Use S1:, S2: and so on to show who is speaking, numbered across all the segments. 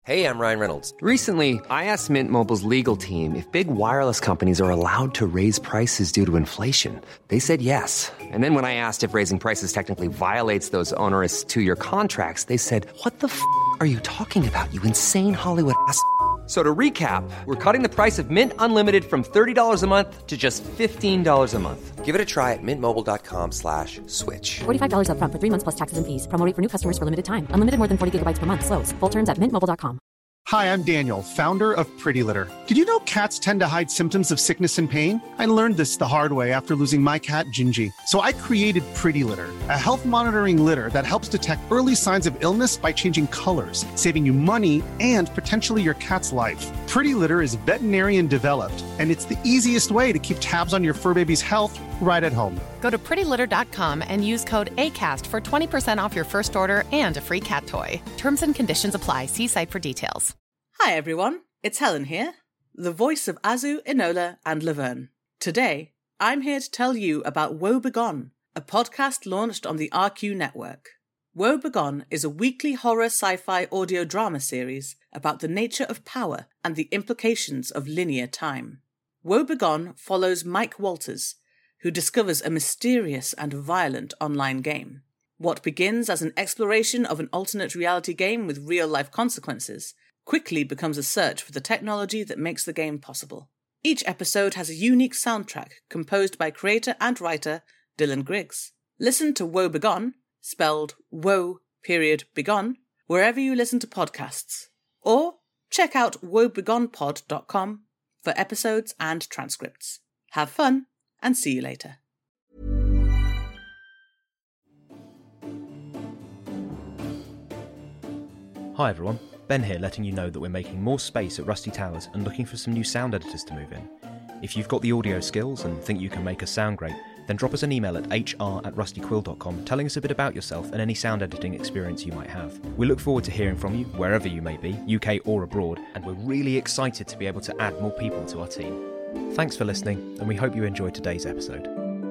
S1: Hey, I'm Ryan Reynolds.
S2: Recently, I asked Mint Mobile's legal team if big wireless companies are allowed to raise prices due to inflation. They said yes. And then when I asked if raising prices technically violates those onerous two-year contracts, they said, "What the f*** are you talking about, you insane Hollywood ass?" So to recap, we're cutting the price of Mint Unlimited from $30 a month to just $15 a month.
S1: Give it a try at mintmobile.com/switch.
S3: $45 up front for 3 months plus taxes and fees. Promo rate for new customers for limited time. Unlimited more than 40 gigabytes per month. Slows full terms at mintmobile.com.
S4: Hi, I'm Daniel, founder of Pretty Litter. Did you know cats tend to hide symptoms of sickness and pain? I learned this the hard way after losing my cat, Gingy. So I created Pretty Litter, a health monitoring litter that helps detect early signs of illness by changing colors, saving you money and potentially your cat's life. Pretty Litter is veterinarian developed, and it's the easiest way to keep tabs on your fur baby's health right at home.
S5: Go to prettylitter.com and use code ACAST for 20% off your first order and a free cat toy. Terms and conditions apply. See site for details.
S6: Hi everyone, it's Helen here, the voice of Azu, Enola and Laverne. Today, I'm here to tell you about Woe Begone, a podcast launched on the RQ network. Woe Begone is a weekly horror sci-fi audio drama series about the nature of power and the implications of linear time. Woe Begone follows Mike Walters, who discovers a mysterious and violent online game. What begins as an exploration of an alternate reality game with real-life consequences quickly becomes a search for the technology that makes the game possible. Each episode has a unique soundtrack composed by creator and writer Dylan Griggs. Listen to Woe Begone, spelled Woe.Begone, wherever you listen to podcasts. Or check out woebegonepod.com for episodes and transcripts. Have fun, and see you later.
S7: Hi everyone, Ben here letting you know that we're making more space at Rusty Towers and looking for some new sound editors to move in. If you've got the audio skills and think you can make us sound great, then drop us an email at hr@rustyquill.com telling us a bit about yourself and any sound editing experience you might have. We look forward to hearing from you, wherever you may be, UK or abroad, and we're really excited to be able to add more people to our team. Thanks for listening, and we hope you enjoyed today's episode.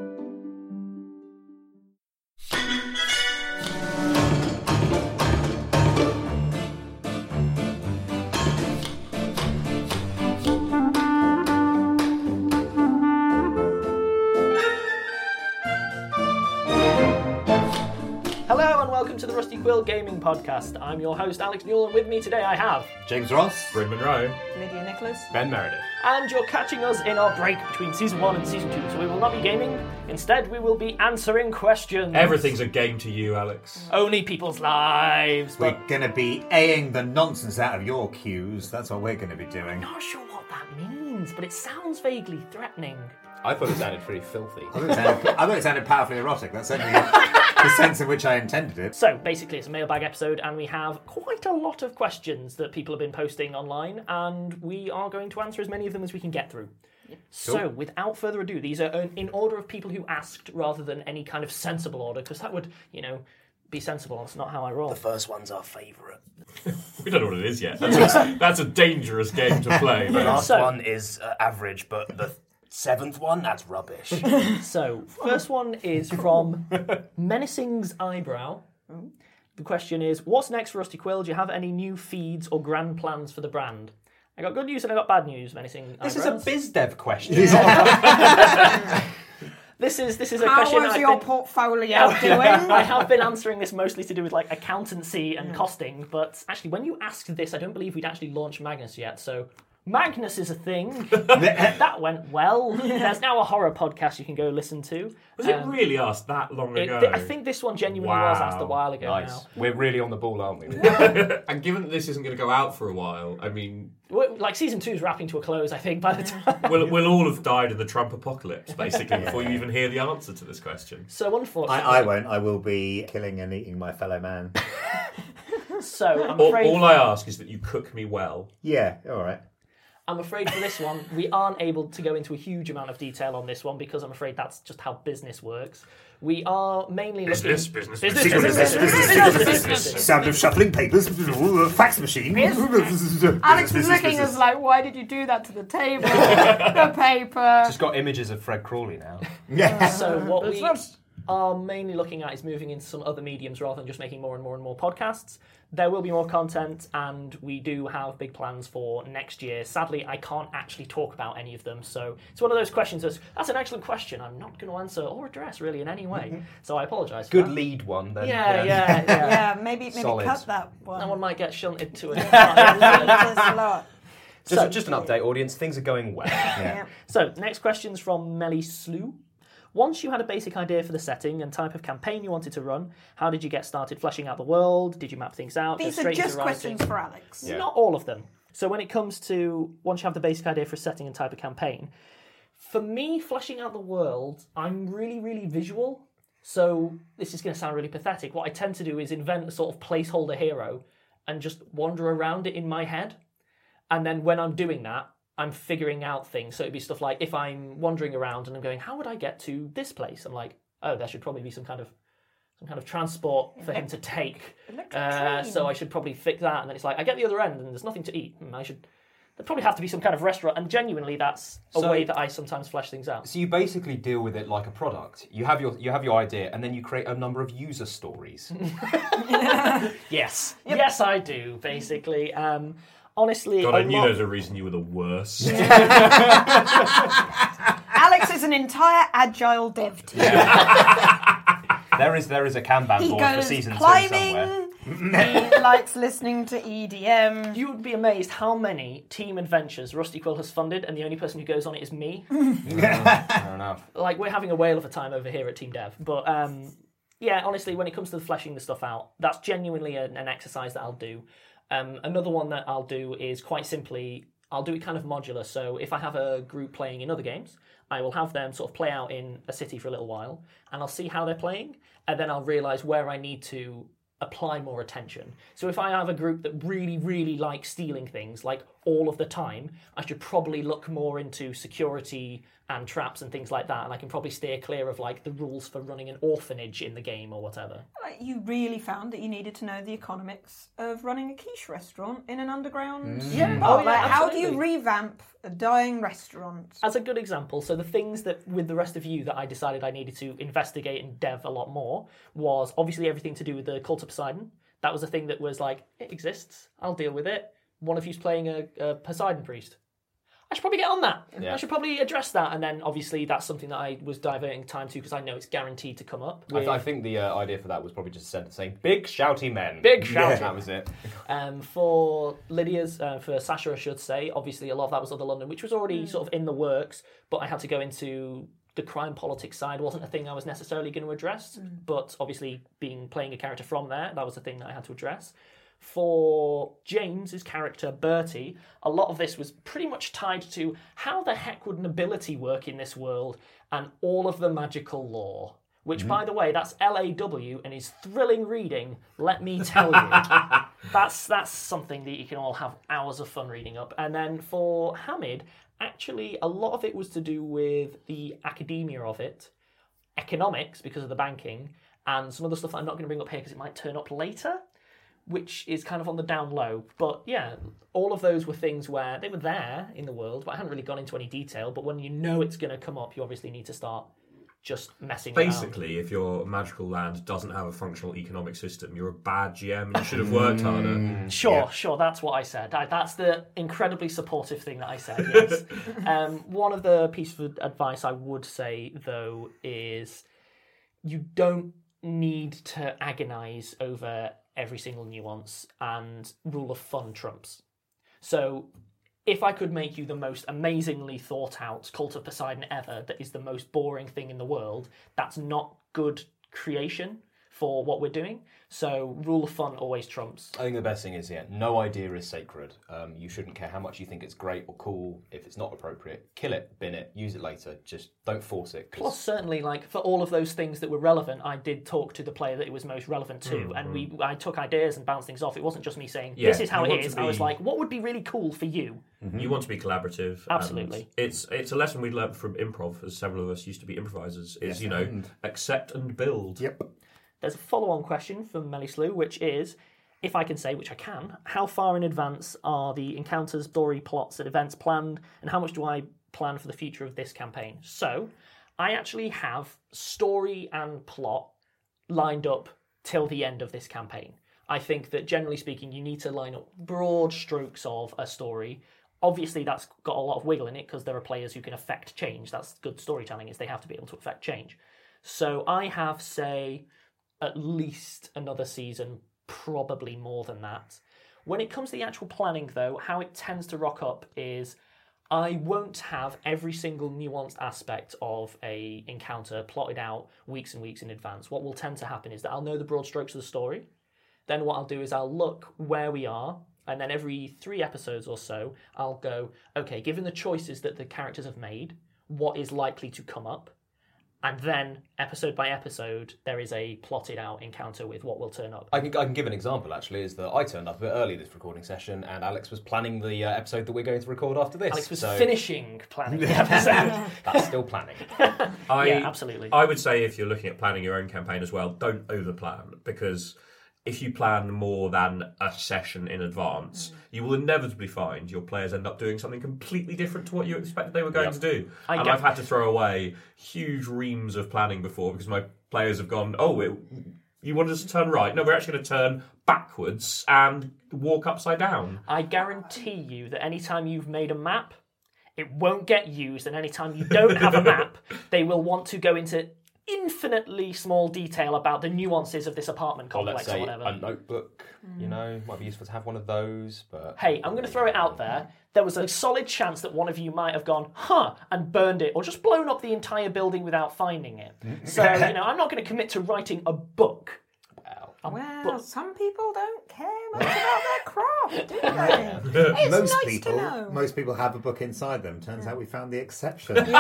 S8: To the Rusty Quill Gaming Podcast. I'm your host, Alex Newell, and with me today I have
S9: James Ross,
S10: Bryn Monroe,
S6: Lydia Nicholas,
S10: Ben Meredith.
S8: And you're catching us in our break between Season 1 and Season 2, so we will not be gaming. Instead, we will be answering questions.
S10: Everything's a game to you, Alex.
S8: Only people's lives.
S9: We're going to be A-ing the nonsense out of your cues. That's what we're going to be doing.
S8: I'm not sure what that means, but it sounds vaguely threatening.
S10: I thought it sounded pretty filthy.
S9: I thought it sounded powerfully erotic. That's certainly the sense in which I intended it.
S8: So, basically, it's a mailbag episode, and we have quite a lot of questions that people have been posting online, and we are going to answer as many of them as we can get through. Cool. So, without further ado, these are in order of people who asked, rather than any kind of sensible order, because that would, be sensible. That's not how I roll.
S11: The first one's our favourite.
S10: We don't know what it is yet. That's a dangerous game to play.
S11: The last one is average, but the seventh one, that's rubbish.
S8: So, first one is from Menacing's Eyebrow. The question is, what's next for Rusty Quill? Do you have any new feeds or grand plans for the brand? I got good news and I got bad news, Menacing Eyebrows.
S10: This is a biz dev question.
S8: This is a question.
S12: How is your portfolio doing?
S8: I have been answering this mostly to do with accountancy and costing, but actually when you asked this, I don't believe we'd actually launched Magnus yet, so Magnus is a thing. That went well. There's now a horror podcast you can go listen to.
S10: Was it really asked that long ago?
S8: I think this one genuinely was asked a while ago now.
S10: We're really on the ball, aren't we? And given that this isn't going to go out for a while, I mean...
S8: Season 2 is wrapping to a close, I think, by the time...
S10: We'll all have died in the Trump apocalypse, basically, before you even hear the answer to this question.
S8: So, unfortunately...
S9: I won't. I will be killing and eating my fellow man.
S8: So, I'm afraid...
S10: All I ask is that you cook me well.
S9: Yeah, all right.
S8: I'm afraid for this one, we aren't able to go into a huge amount of detail on this one because I'm afraid that's just how business works. We are mainly looking...
S9: Business. Sound of shuffling papers, fax machine.
S12: Alex was looking as like, why did you do that to the table? The paper.
S10: Just got images of Fred Crawley now.
S8: So what we are mainly looking at is moving into some other mediums rather than just making more and more and more podcasts. there will be more content, and we do have big plans for next year. Sadly, I can't actually talk about any of them, so it's one of those questions that's an excellent question I'm not going to answer or address really in any way, so I apologise for
S7: Good
S8: that.
S7: lead one, then.
S8: Yeah.
S12: Yeah, maybe
S7: Solid.
S12: cut that one.
S8: That one might get shunted to a
S7: Just an update, audience. Things are going well.
S12: Yeah.
S8: So, next question's from Melly Slew. Once you had a basic idea for the setting and type of campaign you wanted to run, how did you get started fleshing out the world? Did you map things out?
S12: These
S8: go
S12: are
S8: straight
S12: just
S8: into writing?
S12: questions for Alex.
S7: Yeah.
S8: Not all of them. So when it comes to once you have the basic idea for a setting and type of campaign, for me, fleshing out the world, I'm really, really visual. So this is going to sound really pathetic. What I tend to do is invent a sort of placeholder hero and just wander around it in my head. And then when I'm doing that, I'm figuring out things. So it'd be stuff like if I'm wandering around and I'm going, how would I get to this place? I'm like, oh, there should probably be some kind of transport for him to take. So I should probably fix that. And then it's like, I get the other end and there's nothing to eat. There'd probably have to be some kind of restaurant. And genuinely, that's a way that I sometimes flesh things out.
S7: So you basically deal with it like a product. You have your idea, and then you create a number of user stories.
S8: Yes. Yep. Yes, I do, basically. Honestly,
S10: God, I knew there was a reason you were the worst.
S12: Alex is an entire agile dev team.
S7: There is a Kanban board for season 2 somewhere.
S12: He likes listening to EDM.
S8: You would be amazed how many team adventures Rusty Quill has funded, and the only person who goes on it is me.
S7: Fair enough.
S8: Like, we're having a whale of a time over here at Team Dev. But, yeah, honestly, when it comes to fleshing the stuff out, that's genuinely an exercise that I'll do. Another one that I'll do is quite simply, I'll do it kind of modular. So if I have a group playing in other games, I will have them sort of play out in a city for a little while, and I'll see how they're playing, and then I'll realise where I need to apply more attention. So if I have a group that really, really likes stealing things, like all of the time, I should probably look more into security and traps and things like that, and I can probably steer clear of like the rules for running an orphanage in the game or whatever.
S12: You really found that you needed to know the economics of running a quiche restaurant in an underground bar.
S8: Oh, yeah,
S12: how do you revamp a dying restaurant?
S8: As a good example, so the things that with the rest of you that I decided I needed to investigate and dev a lot more was obviously everything to do with the Cult of Poseidon. That was a thing that was like, it exists, I'll deal with it. One of you's playing a Poseidon priest. I should probably get on that.
S7: Yeah.
S8: I should probably address that. And then, obviously, that's something that I was diverting time to because I know it's guaranteed to come up.
S7: I think the idea for that was probably just saying, big shouty men.
S8: Big shouty.
S7: That was it.
S8: For Lydia's, for Sasha, I should say, obviously, a lot of that was Other London, which was already sort of in the works, but I had to go into the crime politics side. Wasn't a thing I was necessarily going to address, but obviously, playing a character from there, that was a thing that I had to address. For James's character, Bertie, a lot of this was pretty much tied to how the heck would nobility work in this world and all of the magical lore. Which, by the way, that's LAW and is thrilling reading, let me tell you. That's something that you can all have hours of fun reading up. And then for Hamid, actually, a lot of it was to do with the academia of it, economics, because of the banking, and some other stuff that I'm not going to bring up here because it might turn up later, which is kind of on the down low. But yeah, all of those were things where they were there in the world, but I hadn't really gone into any detail. But when you know it's going to come up, you obviously need to start just messing around.
S10: Basically, if your magical land doesn't have a functional economic system, you're a bad GM and you should have worked harder.
S8: Sure, that's what I said. That's the incredibly supportive thing that I said, yes. One of the pieces of advice I would say, though, is you don't need to agonise over every single nuance, and rule of fun trumps. So if I could make you the most amazingly thought out Cult of Poseidon ever that is the most boring thing in the world, that's not good creation for what we're doing. So rule of fun always trumps.
S7: I think the best thing is, no idea is sacred. You shouldn't care how much you think it's great or cool. If it's not appropriate, kill it, bin it, use it later. Just don't force it.
S8: Plus, certainly, like, for all of those things that were relevant, I did talk to the player that it was most relevant to, and I took ideas and bounced things off. It wasn't just me saying, this is how it is. I was like, what would be really cool for you?
S10: You want to be collaborative.
S8: Absolutely.
S10: It's a lesson we learned from improv, as several of us used to be improvisers, is, accept and build.
S7: Yep.
S8: There's a follow-on question from Melly Slew, which is, if I can say, which I can, how far in advance are the encounters, story, plots, and events planned, and how much do I plan for the future of this campaign? So, I actually have story and plot lined up till the end of this campaign. I think that generally speaking, you need to line up broad strokes of a story. Obviously, that's got a lot of wiggle in it because there are players who can affect change. That's good storytelling, is they have to be able to affect change. So I have, say, at least another season, probably more than that. When it comes to the actual planning, though, how it tends to rock up is I won't have every single nuanced aspect of a encounter plotted out weeks and weeks in advance. What will tend to happen is that I'll know the broad strokes of the story. Then what I'll do is I'll look where we are, and then every 3 episodes or so, I'll go, okay, given the choices that the characters have made, what is likely to come up? And then, episode by episode, there is a plotted out encounter with what will turn up.
S13: I can give an example, actually, is that I turned up a bit early this recording session, and Alex was planning the episode that we're going to record after this.
S8: Alex was finishing planning the episode.
S13: That's still planning.
S8: Yeah, absolutely.
S10: I would say if you're looking at planning your own campaign as well, don't over-plan, because if you plan more than a session in advance, you will inevitably find your players end up doing something completely different to what you expected they were going to do. I've had to throw away huge reams of planning before because my players have gone, you wanted us to turn right? No, we're actually going to turn backwards and walk upside down.
S8: I guarantee you that anytime you've made a map, it won't get used, and anytime you don't have a map, they will want to go into infinitely small detail about the nuances of this apartment complex
S13: or
S8: or whatever.
S13: A notebook, might be useful to have one of those. But
S8: hey, I'm going to throw it out there. There was a solid chance that one of you might have gone, and burned it, or just blown up the entire building without finding it. So, I'm not going to commit to writing a book.
S12: Well, some people don't care much about their craft, do they? It's
S9: Most people have a book inside them. Turns out we found the exception.
S8: There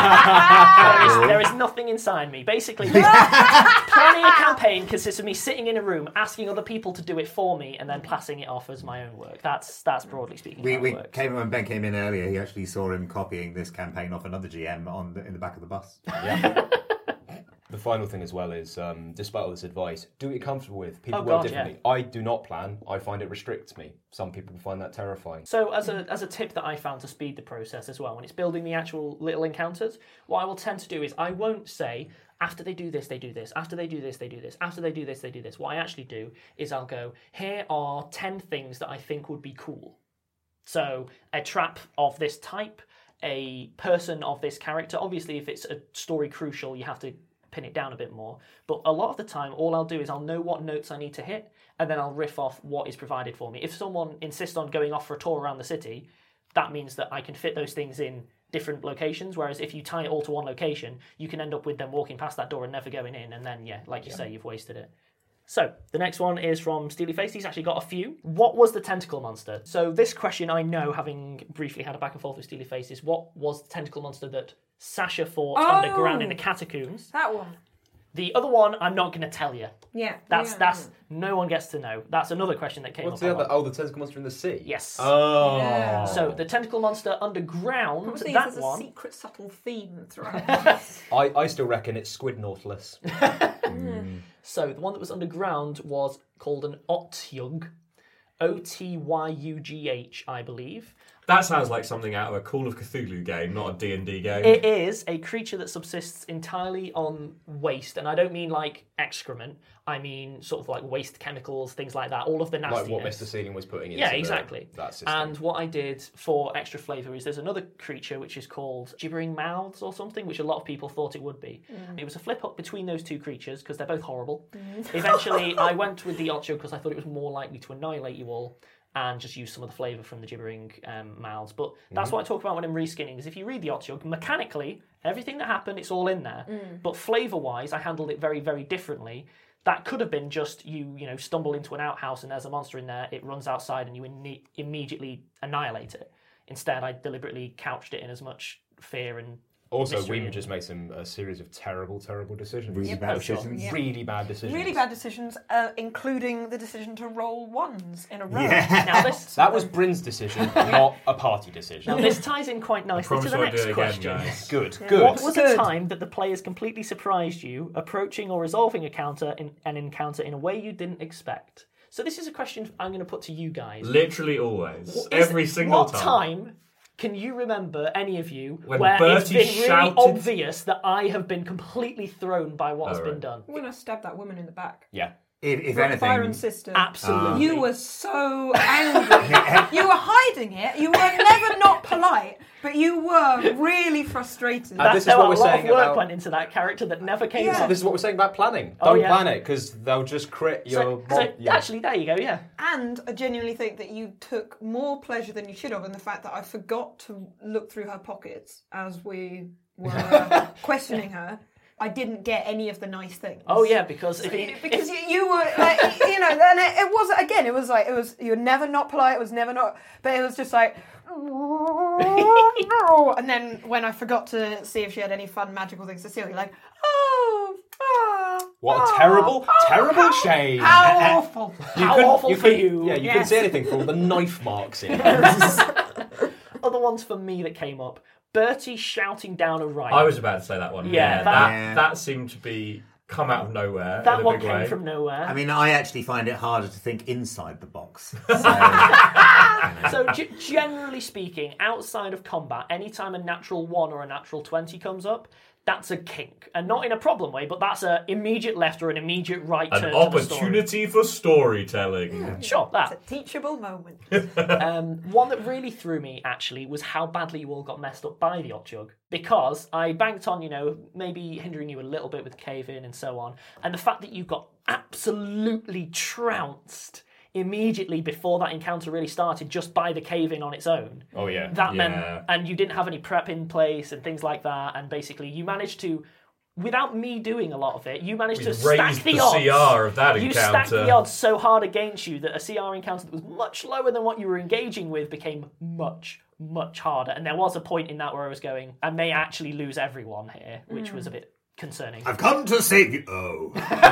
S8: is nothing inside me. Basically, planning a campaign consists of me sitting in a room, asking other people to do it for me, and then passing it off as my own work. That's broadly speaking how it works.
S9: When Ben came in earlier, he actually saw him copying this campaign off another GM in the back of the bus.
S13: Yeah. The final thing as well is, despite all this advice, do what you're comfortable with. People work differently. Yeah. I do not plan. I find it restricts me. Some people find that terrifying.
S8: So as a tip that I found to speed the process as well, when it's building the actual little encounters, what I will tend to do is I won't say, after they do this, they do this. After they do this, they do this. After they do this, they do this. What I actually do is I'll go, here are 10 things that I think would be cool. So a trap of this type, a person of this character. Obviously, if it's a story crucial, you have to pin it down a bit more, but a lot of the time all I'll do is I'll know what notes I need to hit, and then I'll riff off what is provided for me. If someone insists on going off for a tour around the city, that means that I can fit those things in different locations, whereas if you tie it all to one location, you can end up with them walking past that door and never going in, and then like you say, you've wasted it. So, the next one is from Steely Face. He's actually got a few. What was the tentacle monster? So this question I know, having briefly had a back and forth with Steely Face, is what was the tentacle monster that Sasha fought underground in the catacombs?
S12: That one.
S8: The other one, I'm not going to tell you.
S12: Yeah.
S8: That's no one gets to know. That's another question that came
S13: What's
S8: up.
S13: the other? Oh, the tentacle monster in the sea?
S8: Yes.
S13: Oh.
S12: Yeah.
S8: So the tentacle monster underground,
S12: Probably
S8: that
S12: there's
S8: one.
S12: a secret subtle theme throughout.
S13: I still reckon it's Squid Nautilus.
S8: So the one that was underground was called an Otyugh. Otyugh, I believe.
S10: That sounds like something out of a Call of Cthulhu game, not a D&D game.
S8: It is a creature that subsists entirely on waste, and I don't mean like excrement. I mean sort of like waste chemicals, things like that. All of the nastiness.
S13: Like what Mr. Sealing was putting into
S8: exactly.
S13: that system.
S8: And what I did for extra flavour is there's another creature which is called Gibbering Mouths or something, which a lot of people thought it would be. It was a flip-up between those two creatures because they're both horrible. Eventually, I went with the Otyugh because I thought it was more likely to annihilate you all and just use some of the flavour from the Gibbering Mouths. But that's what I talk about when I'm reskinning, is if you read the Otyugh, mechanically, everything that happened, it's all in there. But flavour-wise, I handled it very, very differently. That could have been just you stumble into an outhouse and there's a monster in there, it runs outside and you immediately annihilate it. Instead, I deliberately couched it in as much fear and
S13: also,
S8: mystery
S13: we just made a series of terrible, terrible decisions.
S9: Really bad decisions.
S12: Yep.
S13: Really bad decisions.
S12: Really bad decisions, including the decision to roll ones in a row.
S9: Yeah.
S8: Now
S13: that was Bryn's decision, not a party decision.
S8: Now this ties in quite nicely to the next question.
S13: Good.
S8: What was a time that the players completely surprised you, approaching or resolving an encounter in a way you didn't expect? So this is a question I'm going to put to you guys.
S10: Literally always. Every single
S8: time. What time can you remember, any of you,
S10: when
S8: where
S10: Bertie
S8: it's been really
S10: shouted...
S8: obvious that I have been completely thrown by what has been done?
S12: When I stabbed that woman in the back.
S13: Yeah.
S9: If anything,
S12: Byron sister.
S8: Absolutely.
S12: You were so angry. You were hiding it. You were never not polite, but you were really frustrated.
S13: This is what we're saying
S8: a lot of work
S13: about.
S8: went into that character that never came up.
S13: This is what we're saying about planning.
S8: Oh,
S13: Don't
S8: yeah.
S13: plan it because they'll just crit your.
S8: Actually, there you go. Yeah.
S12: And I genuinely think that you took more pleasure than you should have in the fact that I forgot to look through her pockets as we were questioning her. I didn't get any of the nice things.
S8: Oh yeah, because
S12: you were like, you know, and it was again. It was like you were never not polite. It was never not, but it was just like. And then when I forgot to see if she had any fun magical things to steal, you're like,
S13: What a terrible shame!
S12: How awful!
S8: You.
S13: Yeah, you couldn't see anything for all the knife marks in.
S8: Other ones for me that came up. Bertie shouting down a right.
S10: I was about to say that one.
S8: Yeah,
S10: that seemed to be come out of nowhere.
S8: That
S10: in a
S8: one
S10: big
S8: came
S10: way.
S8: from nowhere.
S14: I mean, I actually find it harder to think inside the box.
S8: So generally speaking, outside of combat, anytime a natural 1 or a natural 20 comes up, that's a kink. And not in a problem way, but that's an immediate left or an immediate right
S10: An
S8: turn to the story.
S10: opportunity for storytelling.
S8: Sure, that.
S12: It's a teachable moment.
S8: One that really threw me, actually, was how badly you all got messed up by the Otyugh. Because I banked on, maybe hindering you a little bit with cave-in and so on. And the fact that you got absolutely trounced immediately before that encounter really started just by the cave-in on its own.
S10: Oh, yeah.
S8: That meant, and you didn't have any prep in place and things like that, and basically you managed to, without me doing a lot of it, you managed to stack the odds.
S10: CR of that
S8: you
S10: encounter.
S8: stacked the odds so hard against you that a CR encounter that was much lower than what you were engaging with became much, much harder. And there was a point in that where I was going, I may actually lose everyone here, which was a bit concerning.
S14: I've come to save you. Oh.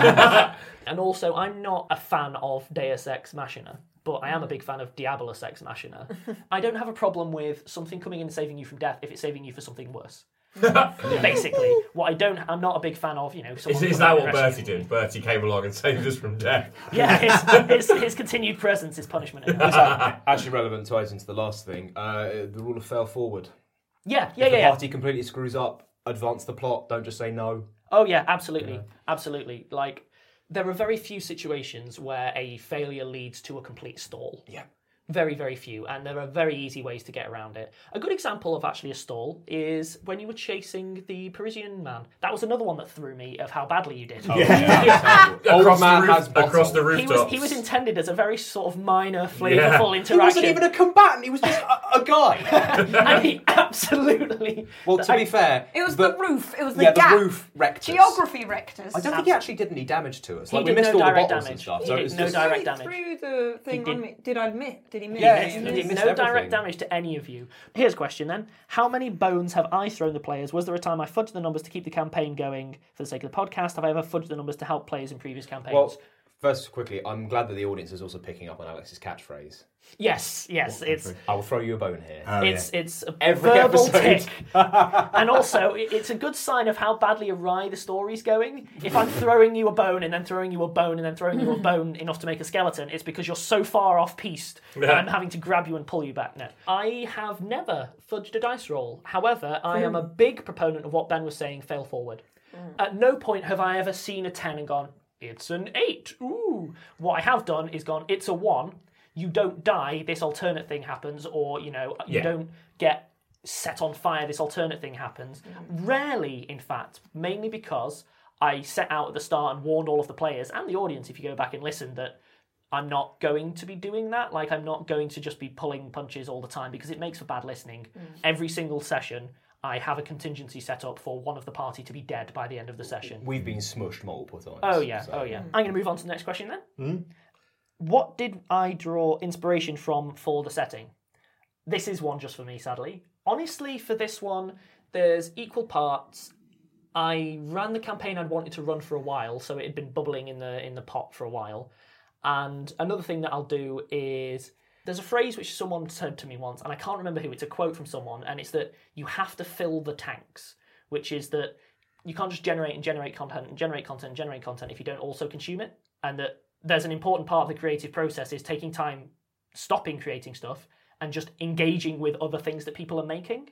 S8: And also, I'm not a fan of Deus Ex Machina, but I am a big fan of Diabolus Ex Machina. I don't have a problem with something coming in and saving you from death if it's saving you for something worse. Basically, I'm not a big fan of, someone
S10: Is that what Bertie did? Bertie came along and saved us from death.
S8: Yeah, his continued presence is punishment.
S13: Actually relevant ties into the last thing. The rule of fail forward.
S8: If
S13: the party completely screws up, advance the plot, don't just say no.
S8: Oh yeah, absolutely. Absolutely. Like, there are very few situations where a failure leads to a complete stall.
S13: Yeah.
S8: Very, very few, and there are very easy ways to get around it. A good example of actually a stall is when you were chasing the Parisian man. That was another one that threw me of how badly you did.
S10: Oh, yeah. across the rooftops.
S8: He was intended as a very sort of minor, flavourful interaction.
S13: He wasn't even a combatant, he was just a guy.
S8: And he absolutely...
S13: Well, to be fair...
S12: It was the roof, it was the gap.
S13: The roof wrecked us.
S12: Geography wrecked us.
S13: I don't think he actually did any damage to us.
S8: He
S13: we
S8: did
S13: missed
S8: no
S13: all the
S8: direct
S13: bottles
S8: damage.
S13: and stuff.
S8: He
S13: So
S8: did
S13: it's
S8: no
S13: just...
S8: direct damage.
S12: Through the thing on me. Did I miss? Did he miss?
S8: Yeah,
S13: he
S8: missed
S13: missed
S8: no
S13: everything.
S8: direct damage to any of you. Here's a question then. How many bones have I thrown the players? Was there a time I fudged the numbers to keep the campaign going for the sake of the podcast? Have I ever fudged the numbers to help players in previous campaigns?
S13: Well, first, quickly, I'm glad that the audience is also picking up on Alex's catchphrase.
S8: Yes, it's...
S13: I will throw you a bone here.
S8: It's a
S13: Every
S8: verbal
S13: episode.
S8: tick. And also, it's a good sign of how badly awry the story's going. If I'm throwing you a bone and then throwing you a bone and then throwing you a bone enough to make a skeleton, it's because you're so far off-piste that I'm having to grab you and pull you back now. I have never fudged a dice roll. However, I am a big proponent of what Ben was saying, fail forward. At no point have I ever seen a 10 and gone, it's an 8. Ooh. What I have done is gone, it's a 1. You don't die, this alternate thing happens, or, you don't get set on fire, this alternate thing happens. Rarely, in fact, mainly because I set out at the start and warned all of the players, and the audience, if you go back and listen, that I'm not going to be doing that. Like, I'm not going to just be pulling punches all the time, because it makes for bad listening. Every single session, I have a contingency set up for one of the party to be dead by the end of the session.
S13: We've been smushed multiple times.
S8: Oh, yeah. I'm going to move on to the next question then. What did I draw inspiration from for the setting? This is one just for me, sadly. Honestly, for this one, there's equal parts. I ran the campaign I'd wanted to run for a while, so it had been bubbling in the pot for a while. And another thing that I'll do is... There's a phrase which someone said to me once, and I can't remember who. It's a quote from someone, and it's that you have to fill the tanks, which is that you can't just generate content if you don't also consume it, and that there's an important part of the creative process is taking time, stopping creating stuff, and just engaging with other things that people are making.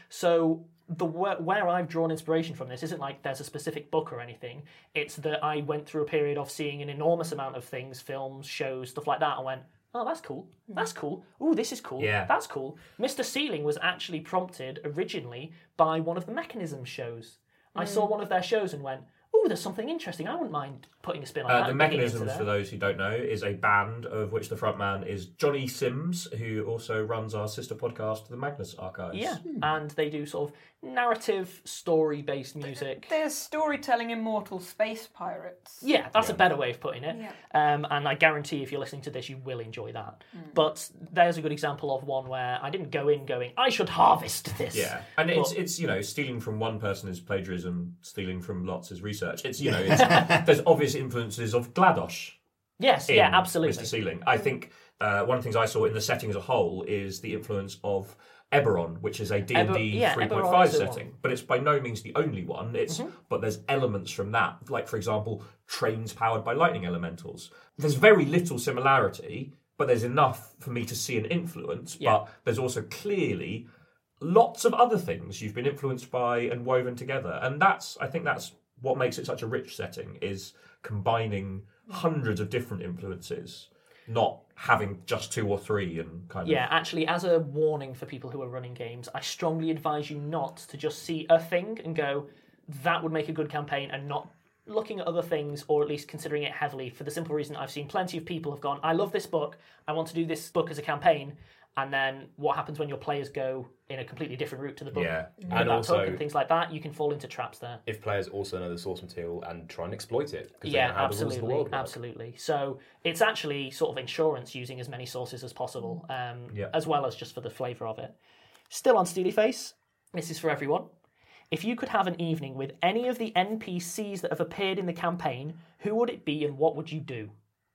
S8: So where I've drawn inspiration from this isn't like there's a specific book or anything. It's that I went through a period of seeing an enormous amount of things, films, shows, stuff like that, and went, oh, that's cool. That's cool. Ooh, this is cool.
S10: Yeah.
S8: That's cool. Mr. Ceiling was actually prompted originally by one of the Mechanism shows. I saw one of their shows and went, ooh, there's something interesting. I wouldn't mind putting a spin on that.
S10: The Mechanisms, for those who don't know, is a band of which the frontman is Johnny Sims, who also runs our sister podcast, The Magnus Archives.
S8: Yeah, and they do sort of narrative, story-based music.
S12: They're storytelling immortal space pirates.
S8: Yeah, that's a better way of putting it.
S12: Yeah.
S8: And I guarantee if you're listening to this, you will enjoy that. But there's a good example of one where I didn't go in going, I should harvest this.
S10: Yeah, and it's stealing from one person is plagiarism, stealing from lots is research. There's obvious influences of GLaDOS.
S8: Yes, yeah, absolutely.
S10: Mr. Ceiling. I think one of the things I saw in the setting as a whole is the influence of Eberron, which is a D&D 3.5 setting, but it's by no means the only one. But there's elements from that, like for example, trains powered by lightning elementals. There's very little similarity, but there's enough for me to see an influence.
S8: Yeah.
S10: But there's also clearly lots of other things you've been influenced by and woven together, and I think that's what makes it such a rich setting, is combining hundreds of different influences, not having just 2 or 3 and kind of...
S8: Yeah, actually, as a warning for people who are running games, I strongly advise you not to just see a thing and go, that would make a good campaign, and not looking at other things, or at least considering it heavily, for the simple reason I've seen plenty of people have gone, I love this book, I want to do this book as a campaign, and then what happens when your players go in a completely different route to the book?
S13: Yeah,
S8: and also and things like that, you can fall into traps there.
S13: If players also know the source material and try and exploit it, because
S8: yeah,
S13: they know how the rules of the world work.
S8: Absolutely. So it's actually sort of insurance using as many sources as possible, as well as just for the flavour of it. Still on Steelyface, this is for everyone. If you could have an evening with any of the NPCs that have appeared in the campaign, who would it be and what would you do?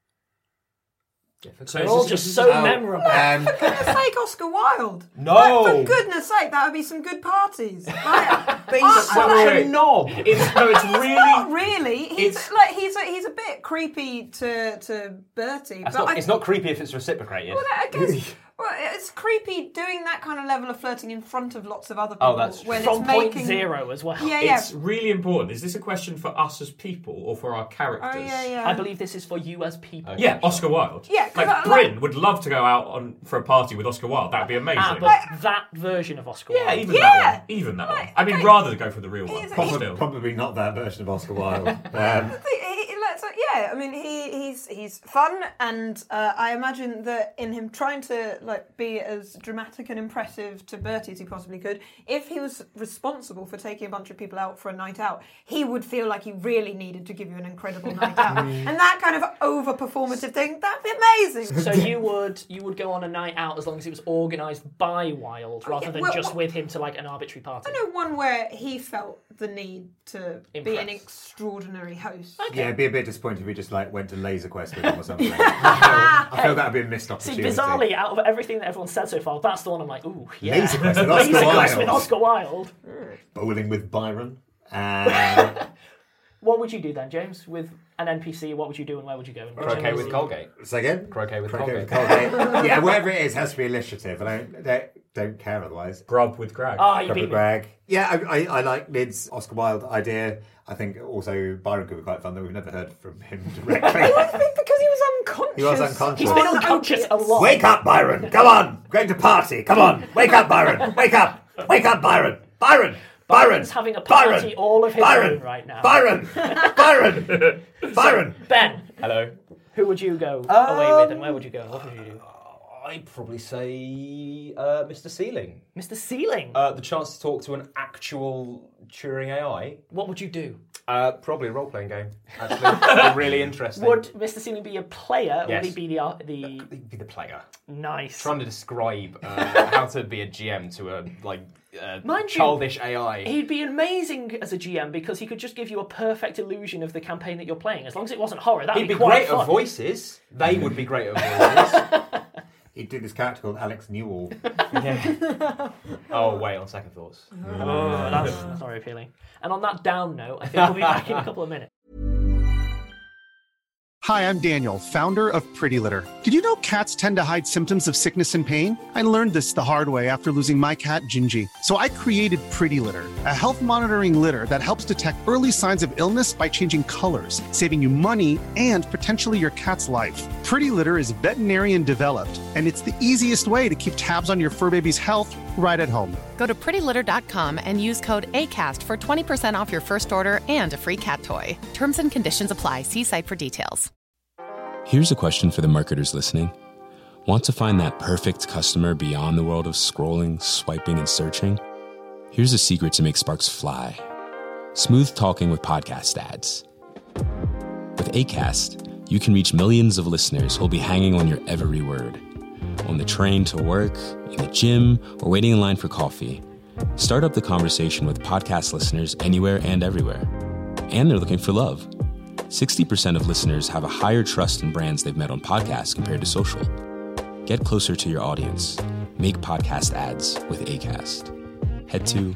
S12: So
S8: they're all just so memorable.
S12: For goodness sake, Oscar Wilde.
S13: No.
S12: Like, for goodness sake, that would be some good parties.
S13: Such a knob.
S10: It's really...
S12: Not really. He's a bit creepy to Bertie.
S13: It's not creepy if it's reciprocated.
S12: Well, I guess... Well, it's creepy doing that kind of level of flirting in front of lots of other people.
S13: Oh, that's true.
S12: When
S8: From
S12: it's
S8: point
S12: making...
S8: zero as well.
S12: Yeah.
S10: It's really important. Is this a question for us as people or for our characters?
S12: Oh, yeah.
S8: I believe this is for you as people.
S10: Okay. Yeah, Oscar Wilde.
S12: Yeah,
S10: like Bryn would love to go out for a party with Oscar Wilde. That'd be amazing.
S8: But that version of Oscar Wilde.
S10: Yeah, even that one. I mean, rather than go for the real one.
S9: Probably not that version of Oscar Wilde.
S12: I mean, he's fun, and I imagine that in him trying to be as dramatic and impressive to Bertie as he possibly could, if he was responsible for taking a bunch of people out for a night out, he would feel like he really needed to give you an incredible night out, and that kind of over-performative thing, that'd be amazing.
S8: So you would go on a night out as long as it was organised by Wilde, rather than just with him to an arbitrary party.
S12: I know one where he felt the need to be an extraordinary host.
S9: Okay. Yeah, it'd be a bit disappointing if we just went to Laser Quest with him or something. I feel that would be a missed opportunity.
S8: See, bizarrely, out of everything that everyone's said so far, that's the one I'm like, ooh, yeah.
S9: Laser Quest with Oscar Wilde.
S8: With Oscar Wilde.
S9: Bowling with Byron.
S8: What would you do then, James, with an NPC? What would you do and where would you go?
S13: Croquet with Colgate.
S9: Say again?
S13: Croquet with Colgate.
S9: Yeah, wherever it is has to be alliterative. I don't care otherwise.
S10: Grub with Greg.
S8: Oh, you
S9: Grub
S8: beat
S9: with
S8: me.
S9: Greg. Yeah, I like Lid's Oscar Wilde idea. I think also Byron could be quite fun, though we've never heard from him directly.
S12: I think because he was unconscious.
S9: He was unconscious.
S8: He's been unconscious a lot.
S9: Wake up, Byron! Come on! We're going to party! Come on! Wake up, Byron! Wake up! Wake up, Byron! Byron!
S8: Byron's having a party all of his own right now.
S9: Byron! Byron! Byron!
S8: Ben!
S13: Hello.
S8: Who would you go away with and where would you go? What would you do?
S13: I'd probably say Mr. Ceiling.
S8: Mr. Ceiling?
S13: The chance to talk to an actual Turing AI.
S8: What would you do?
S13: Probably a role-playing game, actually. It'd be really interesting.
S8: Would Mr. Ceiling be a player, or
S13: Yes.
S8: would he be the...
S13: He'd be the player.
S8: Nice.
S13: Trying to describe how to be a GM to a childish AI.
S8: He'd be amazing as a GM because he could just give you a perfect illusion of the campaign that you're playing. As long as it wasn't horror, that'd
S13: He'd
S8: be
S13: be
S8: quite
S13: great
S8: fun.
S13: at voices. They would be great at voices.
S9: He'd do this character called Alex Newell.
S13: Oh, wait, on second thoughts.
S8: Oh, that's very appealing. And on that down note, I think we'll be back in a couple of minutes.
S4: Hi, I'm Daniel, founder of Pretty Litter. Did you know cats tend to hide symptoms of sickness and pain? I learned this the hard way after losing my cat, Gingy. So I created Pretty Litter, a health monitoring litter that helps detect early signs of illness by changing colors, saving you money and potentially your cat's life. Pretty Litter is veterinarian developed, and it's the easiest way to keep tabs on your fur baby's health right at home.
S5: Go to prettylitter.com and use code ACAST for 20% off your first order and a free cat toy. Terms and conditions apply. See site for details.
S15: Here's a question for the marketers listening. Want to find that perfect customer beyond the world of scrolling, swiping, and searching? Here's a secret to make sparks fly. Smooth talking with podcast ads. With Acast, you can reach millions of listeners who'll be hanging on your every word. On the train to work, in the gym, or waiting in line for coffee. Start up the conversation with podcast listeners anywhere and everywhere. And they're looking for love. 60% of listeners have a higher trust in brands they've met on podcasts compared to social. Get closer to your audience. Make podcast ads with Acast. Head to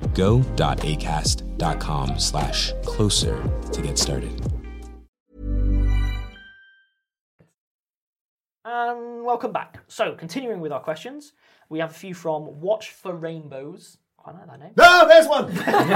S15: go.acast.com/closer to get started.
S8: And welcome back. So, continuing with our questions, we have a few from Watch for Rainbows. I like that name.
S9: No, there's one!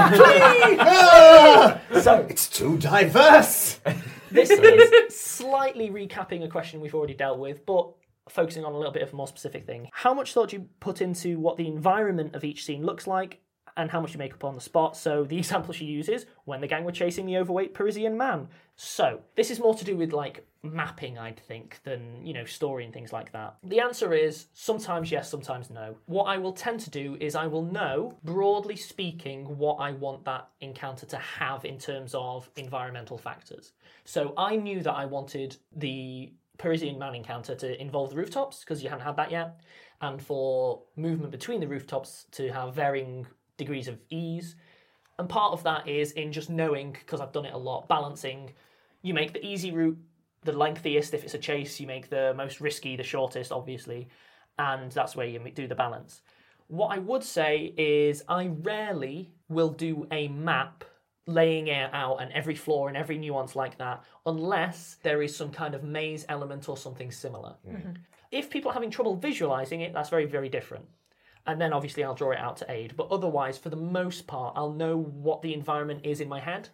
S9: So it's too diverse!
S8: This is slightly recapping a question we've already dealt with, but focusing on a little bit of a more specific thing. How much thought do you put into what the environment of each scene looks like, and how much you make up on the spot? So the example she uses, when the gang were chasing the overweight Parisian man. So this is more to do with like mapping, I'd think, than, you know, story and things like that. The answer is sometimes yes, sometimes no. What I will tend to do is I will know, broadly speaking, what I want that encounter to have in terms of environmental factors. So I knew that I wanted the Parisian man encounter to involve the rooftops, because you hadn't had that yet, and for movement between the rooftops to have varying degrees of ease. And part of that is in just knowing, because I've done it a lot, balancing. You make the easy route the lengthiest if it's a chase, you make the most risky the shortest, obviously, and that's where you do the balance. What I would say is I rarely will do a map laying it out and every floor and every nuance like that, unless there is some kind of maze element or something similar. Mm-hmm. If people are having trouble visualising it, that's very, very different. And then obviously I'll draw it out to aid. But otherwise, for the most part, I'll know what the environment is in my head